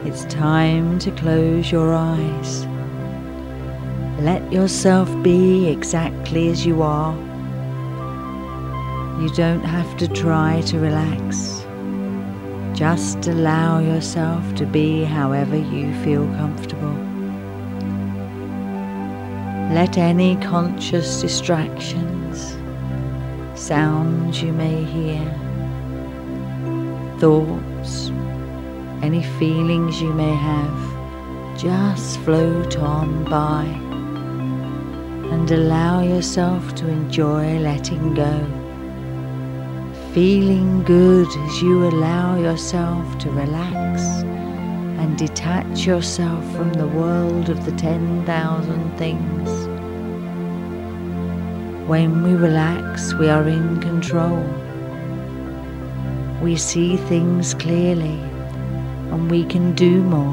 It's time to close your eyes. Let yourself be exactly as you are. You don't have to try to relax. Just allow yourself to be however you feel comfortable. Let any conscious distractions, sounds you may hear, thoughts, any feelings you may have, just float on by and allow yourself to enjoy letting go. Feeling good as you allow yourself to relax and detach yourself from the world of the 10,000 things. When we relax, we are in control. We see things clearly and we can do more.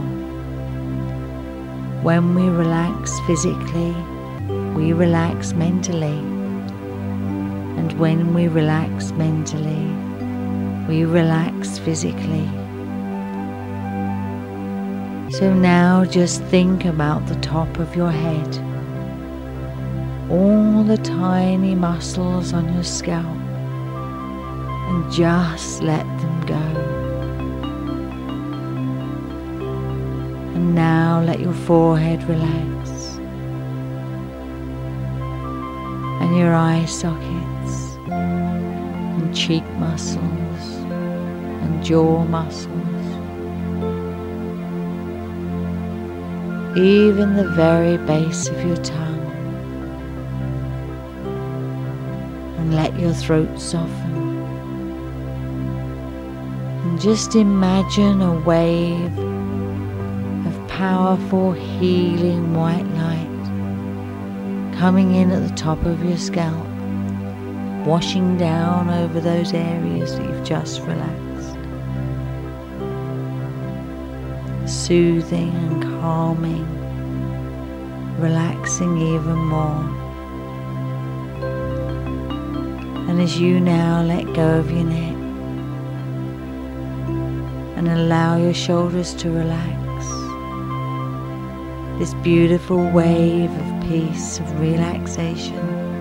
When we relax physically, we relax mentally. And when we relax mentally, we relax physically. So now just think about the top of your head, all the tiny muscles on your scalp, and just let them go. And now let your forehead relax, and your eye sockets, and cheek muscles, and jaw muscles. Even the very base of your tongue, and let your throat soften, and just imagine a wave of powerful healing white light coming in at the top of your scalp, washing down over those areas that you've just relaxed, soothing and calming, relaxing even more. And as you now let go of your neck and allow your shoulders to relax, this beautiful wave of peace, of relaxation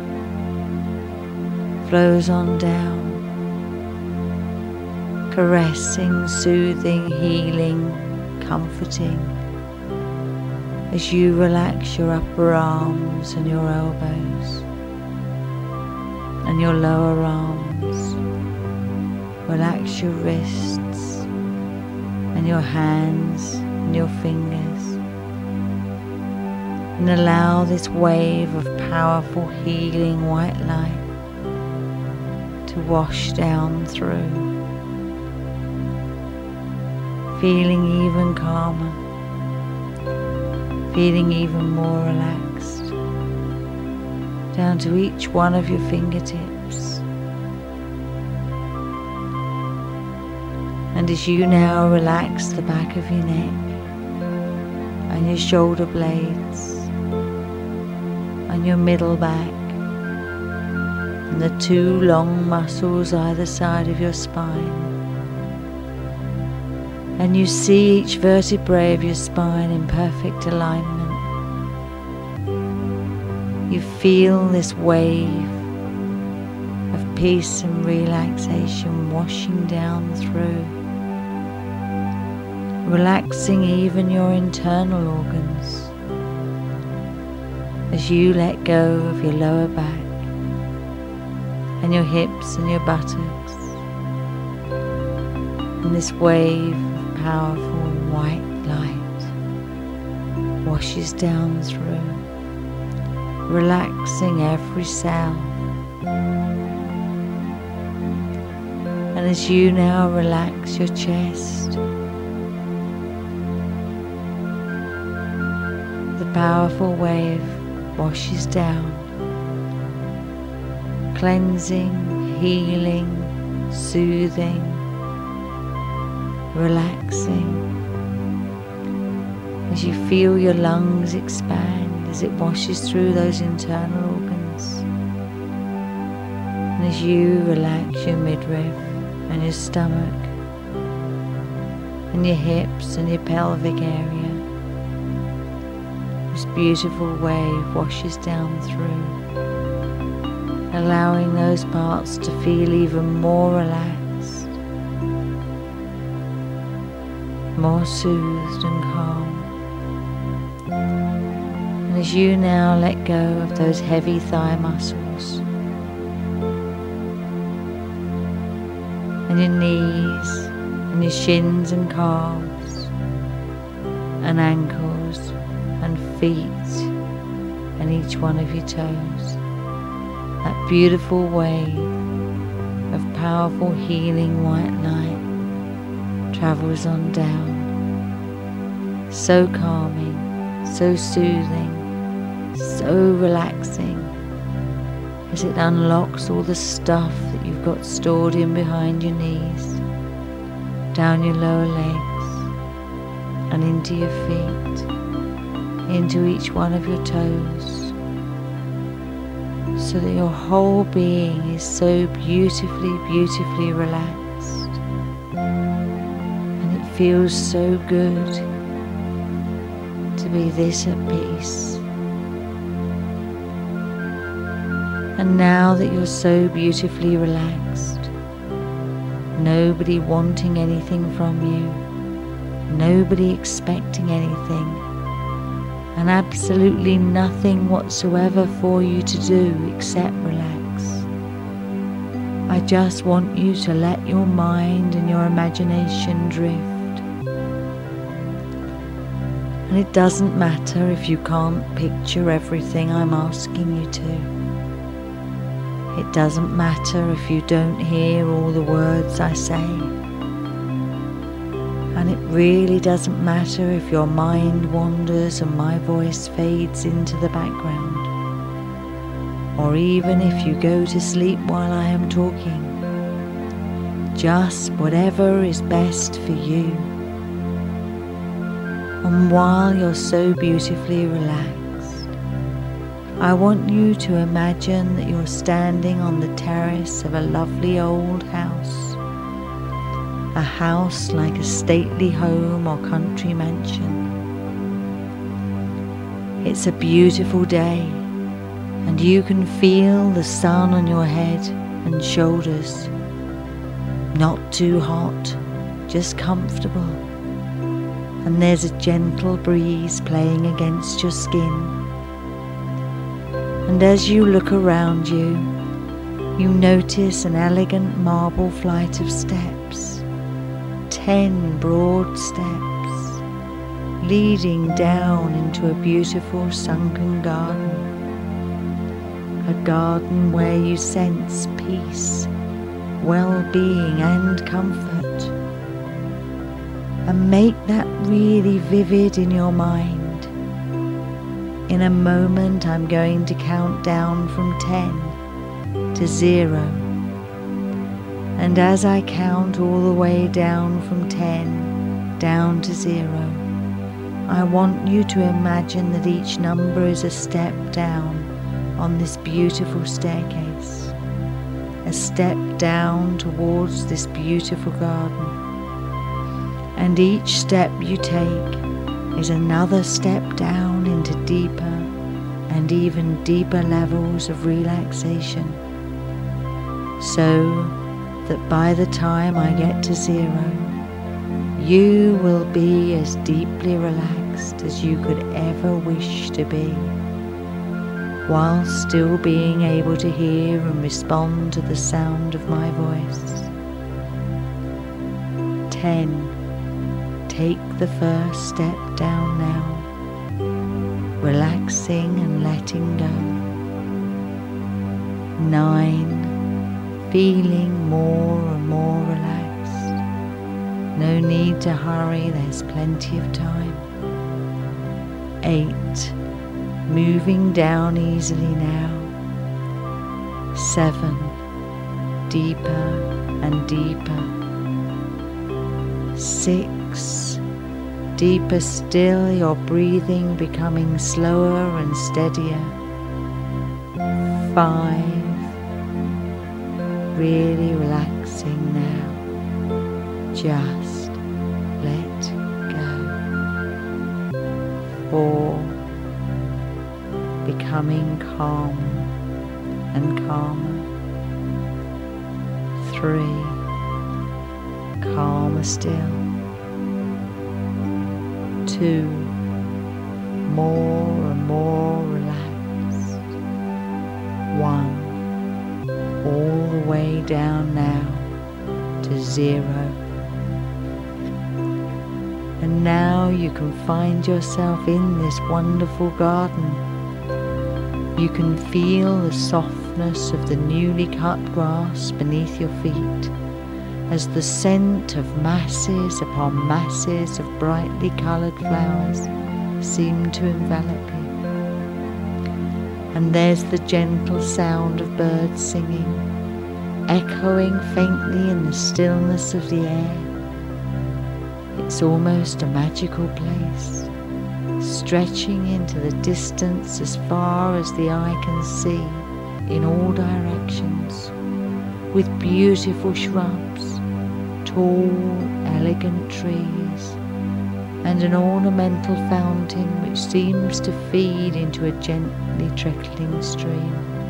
flows on down, caressing, soothing, healing, comforting, as you relax your upper arms and your elbows and your lower arms. Relax your wrists and your hands and your fingers, and allow this wave of powerful healing white light to wash down through, feeling even calmer, feeling even more relaxed, down to each one of your fingertips. And as you now relax the back of your neck and your shoulder blades and your middle back and the two long muscles either side of your spine, and you see each vertebrae of your spine in perfect alignment, you feel this wave of peace and relaxation washing down through, relaxing even your internal organs as you let go of your lower back and your hips and your buttocks, and this wave of powerful white light washes down through, relaxing every cell. And as you now relax your chest, the powerful wave washes down, cleansing, healing, soothing, relaxing, as you feel your lungs expand as it washes through those internal organs, and as you relax your midriff and your stomach, and your hips and your pelvic area. This beautiful wave washes down through, allowing those parts to feel even more relaxed, more soothed and calm. And as you now let go of those heavy thigh muscles and your knees and your shins and calves and ankles and feet and each one of your toes, that beautiful wave of powerful healing white light travels on down, so calming, so soothing, so relaxing, as it unlocks all the stuff that you've got stored in behind your knees, down your lower legs and into your feet, into each one of your toes, so that your whole being is so beautifully, beautifully relaxed, and it feels so good to be this at peace. And now that you're so beautifully relaxed, nobody wanting anything from you, nobody expecting anything, and absolutely nothing whatsoever for you to do except relax. I just want you to let your mind and your imagination drift. And it doesn't matter if you can't picture everything I'm asking you to. It doesn't matter if you don't hear all the words I say. And it really doesn't matter if your mind wanders and my voice fades into the background, or even if you go to sleep while I am talking. Just whatever is best for you. And while you're so beautifully relaxed, I want you to imagine that you're standing on the terrace of a lovely old house. A house like a stately home or country mansion. It's a beautiful day, and you can feel the sun on your head and shoulders. Not too hot, just comfortable. And there's a gentle breeze playing against your skin. And as you look around you, you notice an elegant marble flight of steps. 10 broad steps leading down into a beautiful sunken garden, a garden where you sense peace, well-being and comfort. And make that really vivid in your mind. In a moment I'm going to count down from 10 to 0. And as I count all the way down from 10 down to 0, I want you to imagine that each number is a step down on this beautiful staircase, a step down towards this beautiful garden. And each step you take is another step down into deeper and even deeper levels of relaxation, so that by the time I get to 0, you will be as deeply relaxed as you could ever wish to be, while still being able to hear and respond to the sound of my voice. 10. Take the first step down now, relaxing and letting go. 9. Feeling more and more relaxed. No need to hurry, there's plenty of time. 8. Moving down easily now. 7. Deeper and deeper. 6. Deeper still, your breathing becoming slower and steadier. 5. Really relaxing now. Just let 4, becoming calm and calmer. 3, calmer still. 2, more and more relaxed. 1, all the way down now to 0. And now you can find yourself in this wonderful garden. You can feel the softness of the newly cut grass beneath your feet as the scent of masses upon masses of brightly coloured flowers seem to envelop you. And there's the gentle sound of birds singing, echoing faintly in the stillness of the air. It's almost a magical place, stretching into the distance as far as the eye can see in all directions, with beautiful shrubs, tall, elegant trees, and an ornamental fountain which seems to feed into a gently trickling stream.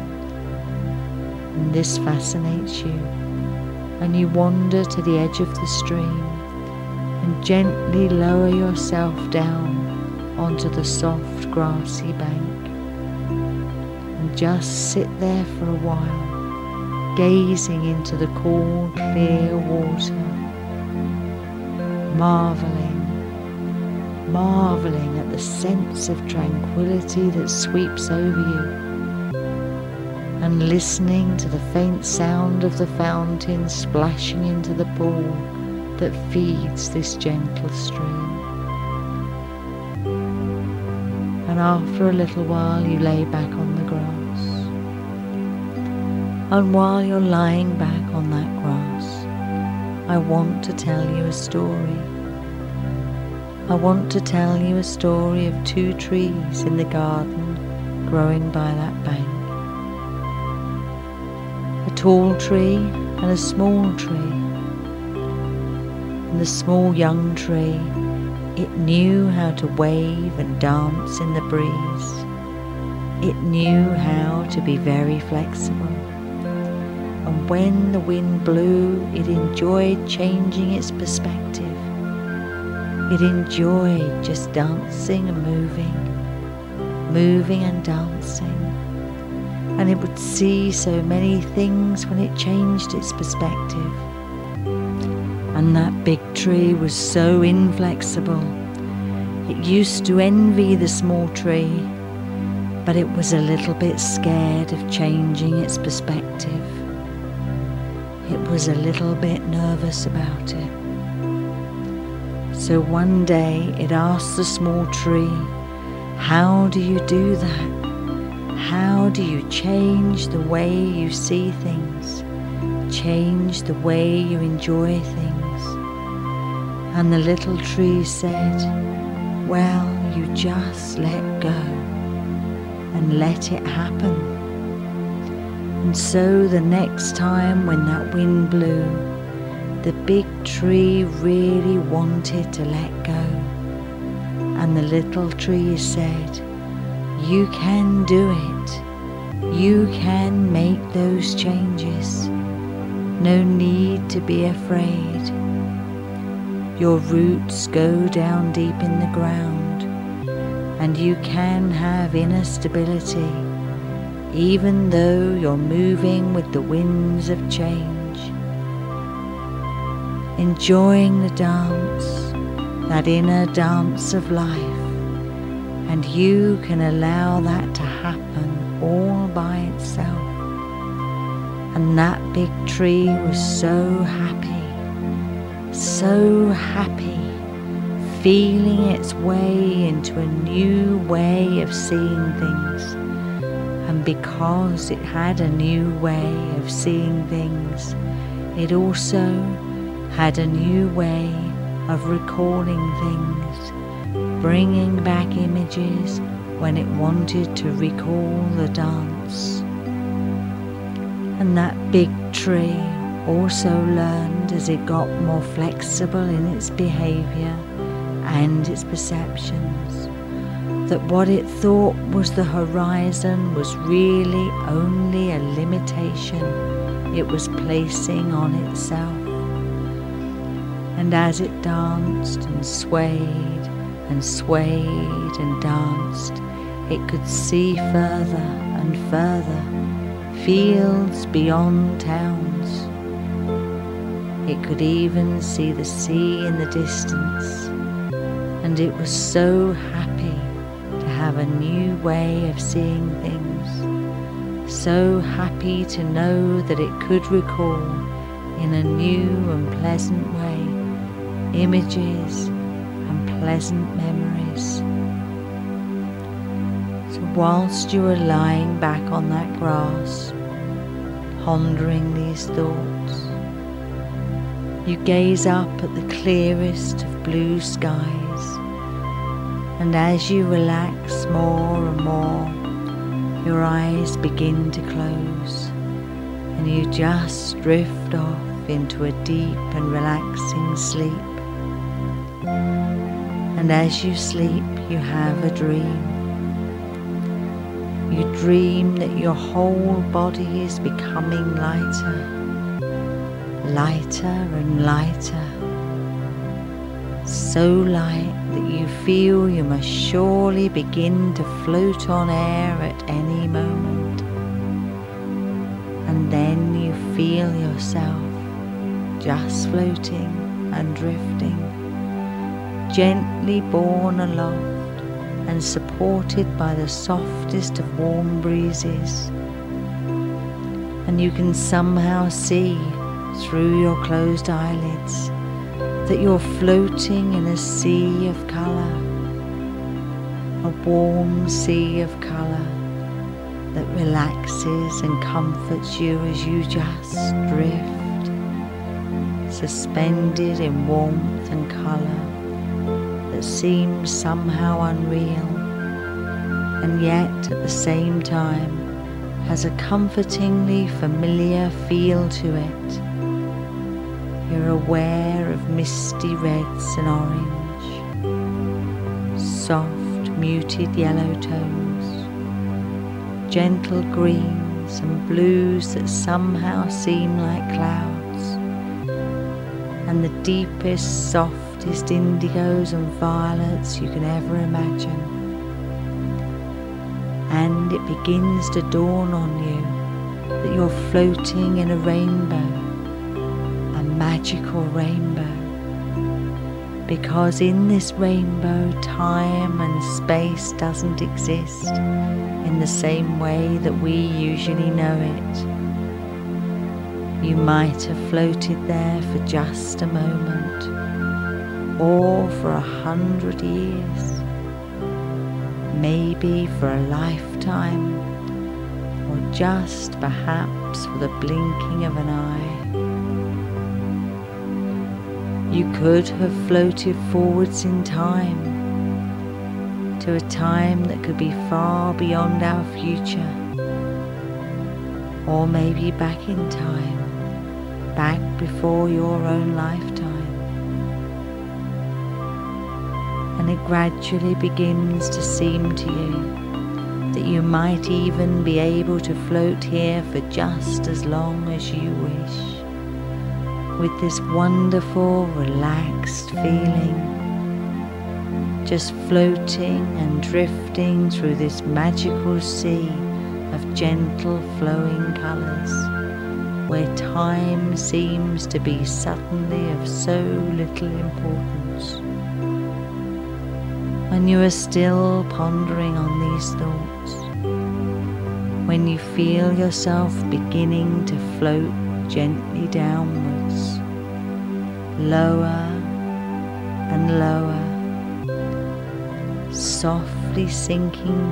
And this fascinates you, and you wander to the edge of the stream and gently lower yourself down onto the soft grassy bank and just sit there for a while, gazing into the cool, clear water, marveling at the sense of tranquility that sweeps over you, and listening to the faint sound of the fountain splashing into the pool that feeds this gentle stream. And after a little while you lay back on the grass. And while you're lying back on that grass, I want to tell you a story. I want to tell you a story of 2 trees in the garden growing by that bank. A tall tree and a small tree. And the small young tree, it knew how to wave and dance in the breeze. It knew how to be very flexible. And when the wind blew, it enjoyed changing its perspective. It enjoyed just dancing and moving and dancing. And it would see so many things when it changed its perspective. And that big tree was so inflexible. It used to envy the small tree, but it was a little bit scared of changing its perspective. It was a little bit nervous about it. So one day it asked the small tree, "How do you do that? How do you change the way you see things? Change the way you enjoy things?" And the little tree said, "Well, you just let go and let it happen." And so the next time when that wind blew, the big tree really wanted to let go. And the little tree said, "You can do it. You can make those changes. No need to be afraid. Your roots go down deep in the ground, and you can have inner stability, even though you're moving with the winds of change. Enjoying the dance, that inner dance of life, and you can allow that to happen all by itself." And that big tree was so happy, feeling its way into a new way of seeing things. And because it had a new way of seeing things, it also had a new way of recalling things, bringing back images when it wanted to recall the dance. And that big tree also learned, as it got more flexible in its behaviour and its perceptions, that what it thought was the horizon was really only a limitation it was placing on itself. And as it danced and swayed and swayed and danced, it could see further and further, fields beyond towns. It could even see the sea in the distance, and it was so happy to have a new way of seeing things, so happy to know that it could recall in a new and pleasant way images and pleasant memories. So whilst you are lying back on that grass, pondering these thoughts, you gaze up at the clearest of blue skies, and as you relax more and more, your eyes begin to close, and you just drift off into a deep and relaxing sleep. And as you sleep, you have a dream. You dream that your whole body is becoming lighter, lighter and lighter, so light that you feel you must surely begin to float on air at any moment. And then you feel yourself just floating and drifting, gently borne aloft and supported by the softest of warm breezes. And you can somehow see through your closed eyelids that you're floating in a sea of colour, a warm sea of colour that relaxes and comforts you as you just drift, suspended in warmth and colour that seems somehow unreal, and yet at the same time has a comfortingly familiar feel to it. You're aware of misty reds and orange, soft muted yellow tones, gentle greens and blues that somehow seem like clouds, and the deepest, softest indigos and violets you can ever imagine. And it begins to dawn on you that you're floating in a rainbow, a magical rainbow, because in this rainbow time and space doesn't exist in the same way that we usually know it. You might have floated there for just a moment, or for 100 years, maybe for a lifetime, or just perhaps for the blinking of an eye. You could have floated forwards in time, to a time that could be far beyond our future, or maybe back in time, back before your own lifetime. And it gradually begins to seem to you that you might even be able to float here for just as long as you wish, with this wonderful, relaxed feeling, just floating and drifting through this magical sea of gentle flowing colours, where time seems to be suddenly of so little importance. When you are still pondering on these thoughts, when you feel yourself beginning to float gently downwards, lower and lower, softly sinking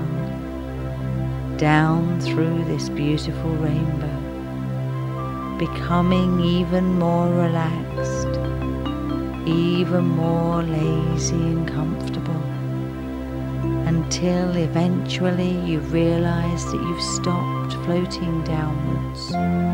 down through this beautiful rainbow, becoming even more relaxed, even more lazy and comfortable, until eventually you realize that you've stopped floating downwards,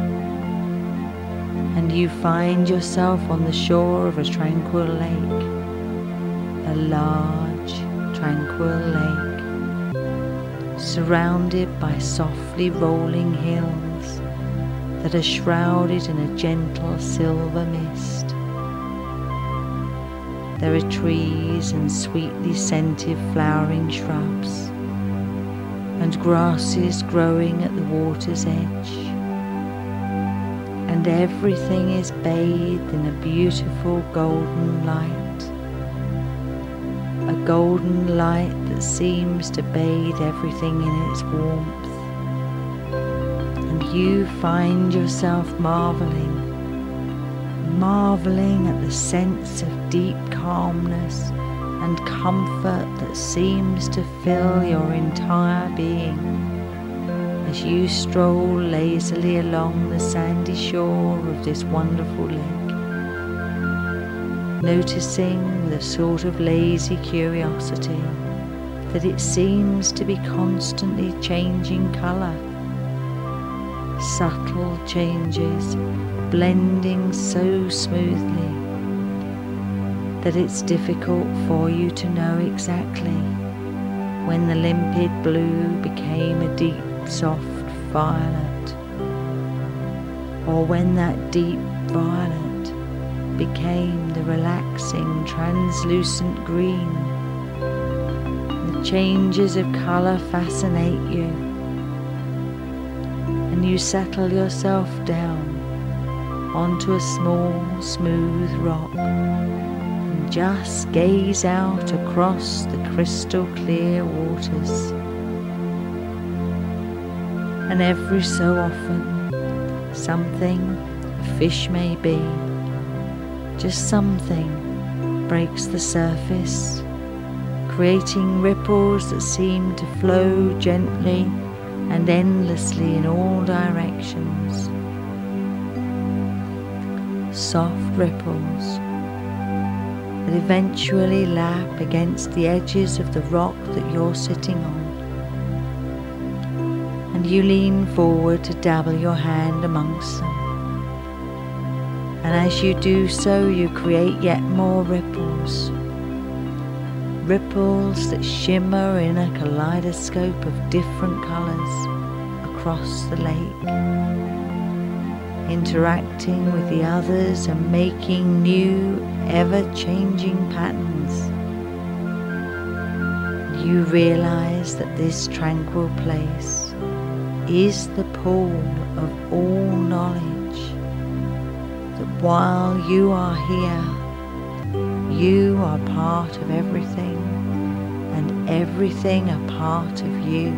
and you find yourself on the shore of a tranquil lake, a large, tranquil lake, surrounded by softly rolling hills that are shrouded in a gentle silver mist. There are trees and sweetly scented flowering shrubs, and grasses growing at the water's edge, and everything is bathed in a beautiful golden light, a golden light that seems to bathe everything in its warmth, and you find yourself marveling at the sense of deep calmness and comfort that seems to fill your entire being as you stroll lazily along the sandy shore of this wonderful lake, noticing with a sort of lazy curiosity that it seems to be constantly changing colour, subtle changes blending so smoothly that it's difficult for you to know exactly when the limpid blue became a deep, soft violet, or when that deep violet became the relaxing, translucent green. The changes of colour fascinate you, and you settle yourself down onto a small, smooth rock and just gaze out across the crystal clear waters. And every so often, something, a fish may be, just something, breaks the surface, creating ripples that seem to flow gently and endlessly in all directions. Soft ripples that eventually lap against the edges of the rock that you're sitting on, and you lean forward to dabble your hand amongst them, and as you do so you create yet more ripples that shimmer in a kaleidoscope of different colours across the lake, interacting with the others and making new, ever-changing patterns. You realize that this tranquil place is the pool of all knowledge, that while you are here, you are part of everything, and everything a part of you.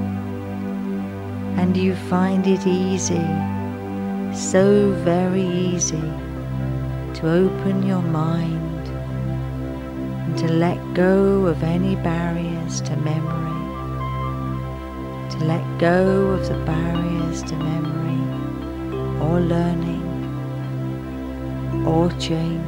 And you find it easy, so very easy, to open your mind and to let go of any barriers to memory, to let go of the barriers to memory or learning or change.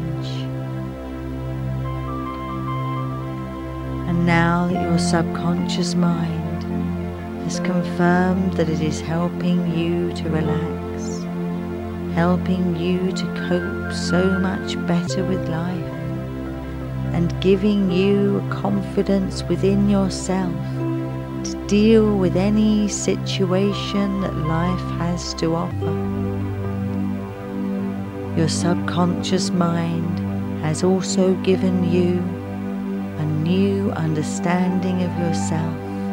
And now that your subconscious mind has confirmed that it is helping you to relax, helping you to cope so much better with life, and giving you a confidence within yourself to deal with any situation that life has to offer. Your subconscious mind has also given you a new understanding of yourself,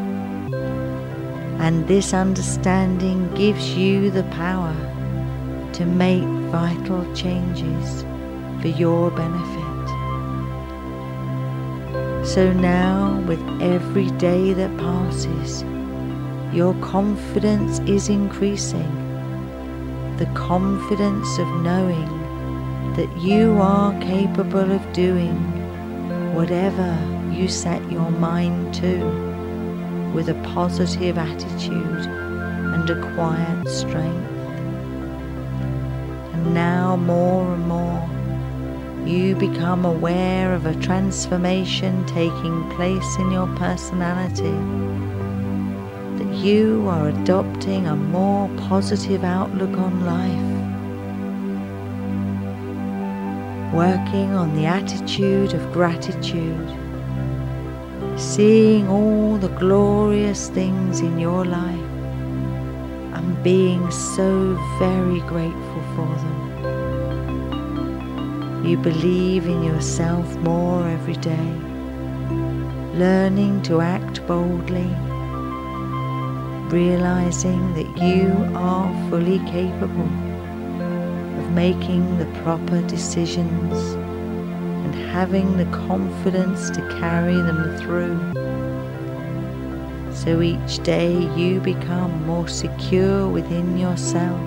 and this understanding gives you the power to make vital changes for your benefit. So now, with every day that passes, your confidence is increasing, the confidence of knowing that you are capable of doing whatever you set your mind to, with a positive attitude and a quiet strength. And now more and more you become aware of a transformation taking place in your personality, that you are adopting a more positive outlook on life, working on the attitude of gratitude, seeing all the glorious things in your life and being so very grateful for them. You believe in yourself more every day, learning to act boldly, realizing that you are fully capable of making the proper decisions and having the confidence to carry them through. So each day you become more secure within yourself.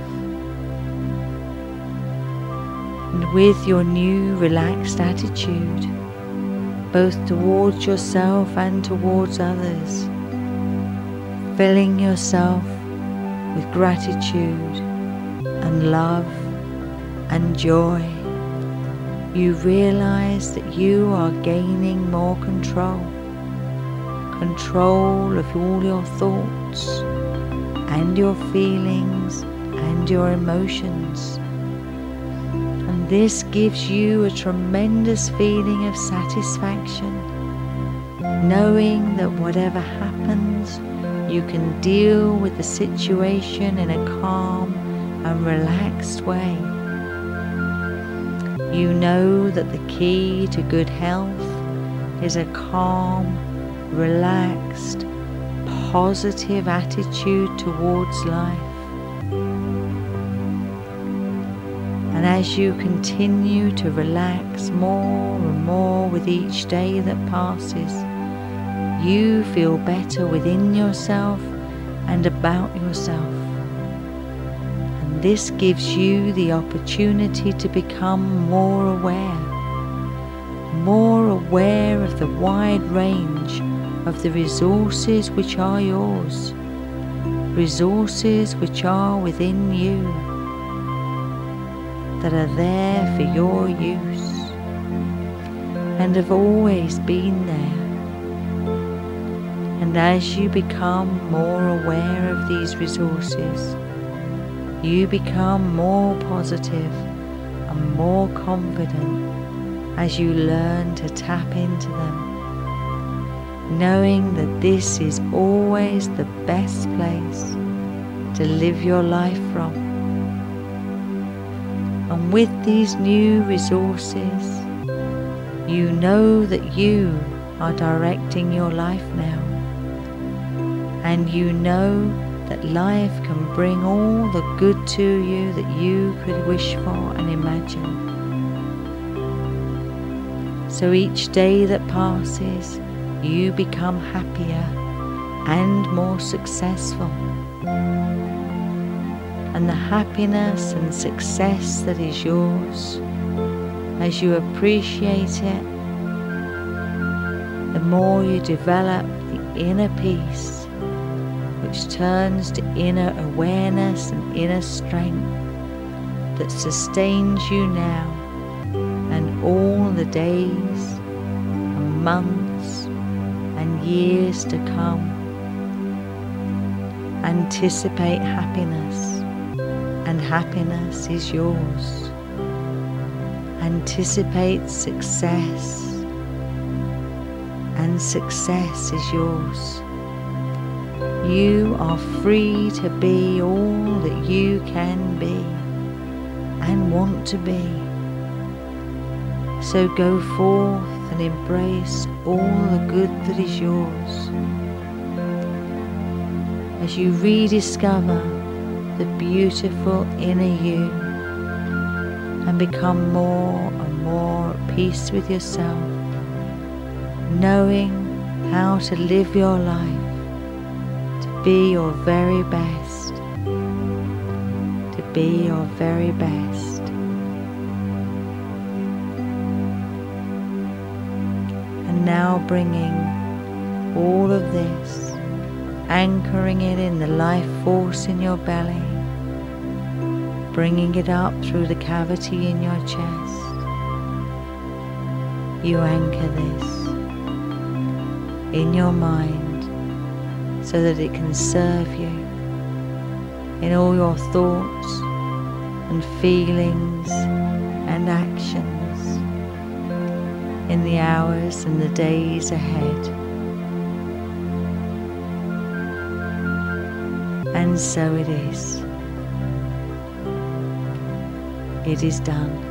And with your new relaxed attitude, both towards yourself and towards others, filling yourself with gratitude and love and joy, you realize that you are gaining more control of all your thoughts and your feelings and your emotions. And this gives you a tremendous feeling of satisfaction, knowing that whatever happens, you can deal with the situation in a calm and relaxed way. You know that the key to good health is a calm, relaxed, positive attitude towards life. And as you continue to relax more and more with each day that passes, you feel better within yourself and about yourself. And this gives you the opportunity to become more aware of the wide range of the resources which are yours, resources which are within you, that are there for your use and have always been there. And as you become more aware of these resources, you become more positive and more confident as you learn to tap into them, knowing that this is always the best place to live your life from. And with these new resources, you know that you are directing your life now. And you know that life can bring all the good to you that you could wish for and imagine. So each day that passes, you become happier and more successful. And the happiness and success that is yours, as you appreciate it, the more you develop the inner peace, which turns to inner awareness and inner strength that sustains you now and all the days and months and years to come. Anticipate happiness, and happiness is yours. Anticipate success, and success is yours. You are free to be all that you can be and want to be. So go forth and embrace all the good that is yours, as you rediscover the beautiful inner you and become more and more at peace with yourself, knowing how to live your life, be your very best, to be your very best. And now bringing all of this, anchoring it in the life force in your belly, bringing it up through the cavity in your chest. You anchor this in your mind, so that it can serve you in all your thoughts and feelings and actions in the hours and the days ahead. And so it is. It is done.